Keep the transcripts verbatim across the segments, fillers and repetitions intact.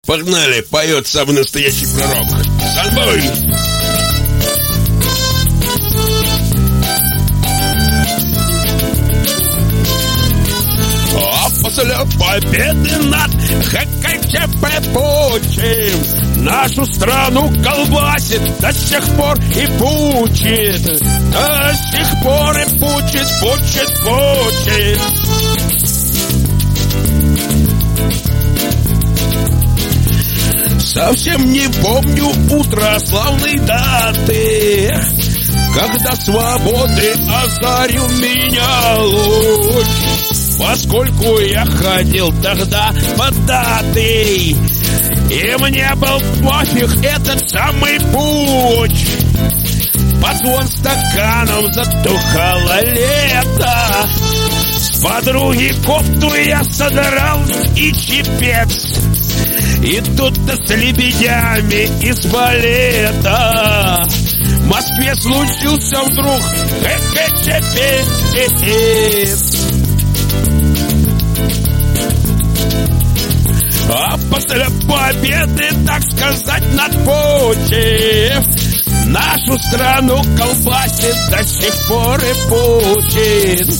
Погнали, поет самый настоящий пророк. Санбой! А после победы над ХКЧП Путин нашу страну колбасит до сих пор и пучит. До сих пор и пучит, пучит, пучит. Совсем не помню утро славной даты, когда свободы озарил меня луч. Поскольку я ходил тогда под датой, и мне был пофиг этот самый путь. Под звон стаканов затухало лето. С подруги кофту я содрал и чепец. И тут-то с лебедями из балета в Москве случился вдруг ХКЧП. А после победы, так сказать, над Путин нашу страну колбасит до сих пор и Путин.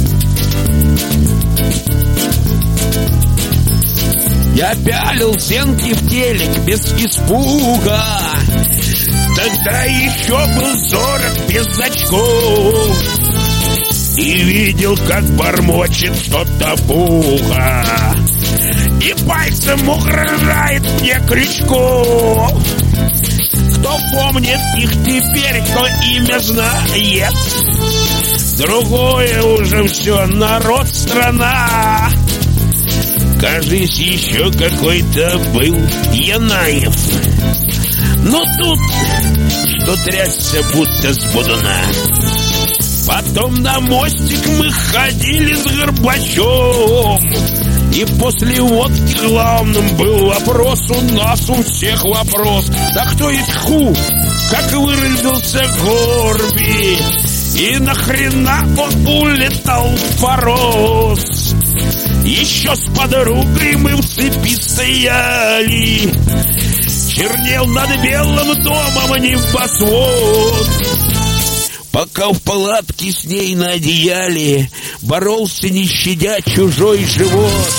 Я пялил стенки в телек без испуга. Тогда еще был зорок без очков. И видел, как бормочет что-то пуха. И пальцем угрожает мне Крючков. Кто помнит их теперь, кто имя знает. Другое уже все, народ, страна. Кажись, еще какой-то был Янаев. Но тут что трясся, будто с бодуна. Потом на мостик мы ходили с Горбачевым. И после водки главным был вопрос, у нас у всех вопрос. Да кто есть ху, как выразился Горби? И нахрена он улетал в Форос? Еще с подругой мы в цепи стояли. Чернел над Белым домом небосвод. Пока в палатке с ней на одеяле боролся, не щадя, чужой живот.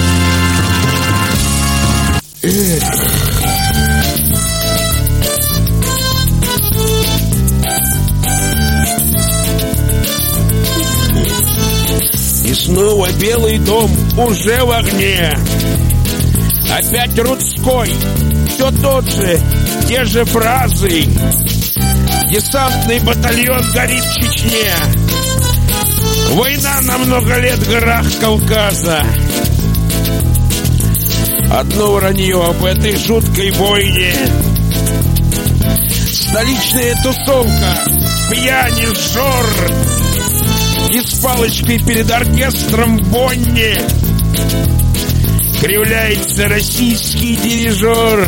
Эх. И снова Белый дом уже в огне. Опять Рудской, все тот же, те же фразы. Десантный батальон горит в Чечне. Война на много лет в горах Кавказа. Одно вранье об этой жуткой бойне. Столичная тусовка, пьяни, жор. И с палочкой перед оркестром Бонни кривляется российский дирижер.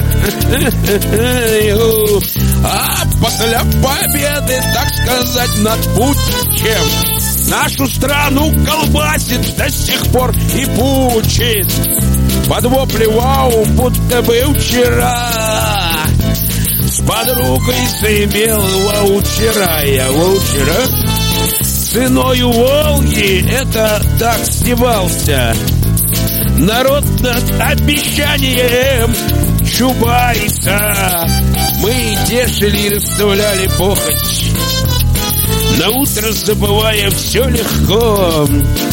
А после победы, так сказать, над Путчем нашу страну колбасит до сих пор и пучит. Под вопли вау, будто бы вчера с подругой заимел ваучера. Я ваучера ценою Волги это так сдевался. Народ над обещанием Чубайса мы тешили и расставляли похоть, на утро забывая все легко.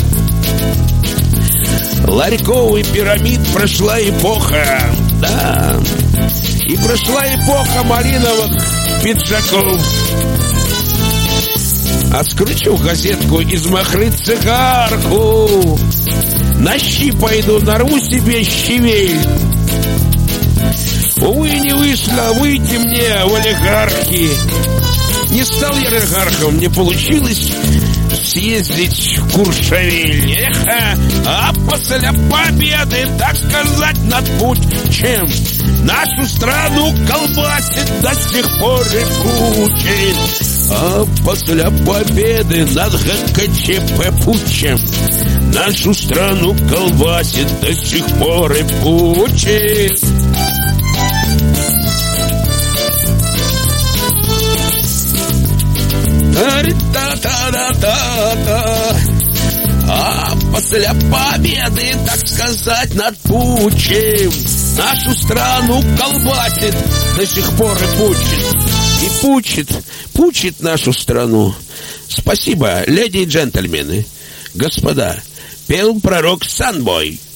Ларьковый пирамид прошла эпоха, да, и прошла эпоха малиновых пиджаков. А скручив газетку из махры цигарку, на щи пойду, нарву себе щавель. Увы, не вышло выйти мне в олигархи. Не стал я олигархом, не получилось съездить в Куршавель. Эх, а после победы, так сказать, над Путчем нашу страну колбасит до сих пор и Путин. А после победы над ХКЧП Путчем нашу страну колбасит до сих пор и Путин. Та-та-та-та-та. А после победы, так сказать, над путчем, нашу страну колбасит до сих пор и пучит. И пучит, пучит нашу страну. Спасибо, леди и джентльмены. Господа, пел пророк Санбой.